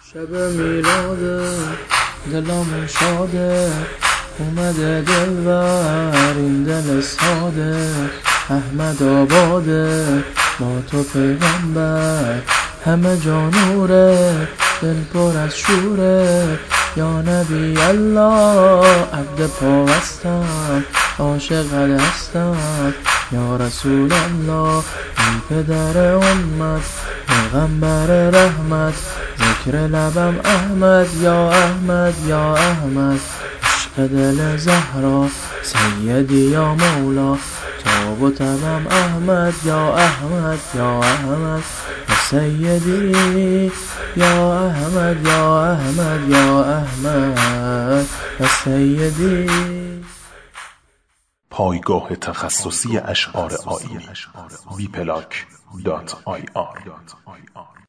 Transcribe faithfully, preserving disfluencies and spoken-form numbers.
شب میلاده دلم شاده، اومده دلبر این دل ساده. احمد آباده با تو پیغمبر، همه جا نوره دل پر از شوره. یا نبی الله عبد پاوستم، عاشقت هستم یا رسول الله. ای پدر امت پیغمبر رحمت، ذکر لبم احمد یا احمد یا احمد. عشق دل زهرا سیدی یا مولا، تاب و تبم احمد یا احمد یا احمد. سیدی یا احمد یا احمد یا احمد سیدی. پایگاه تخصصی اشعار آیینی بی پلاک دات آی آر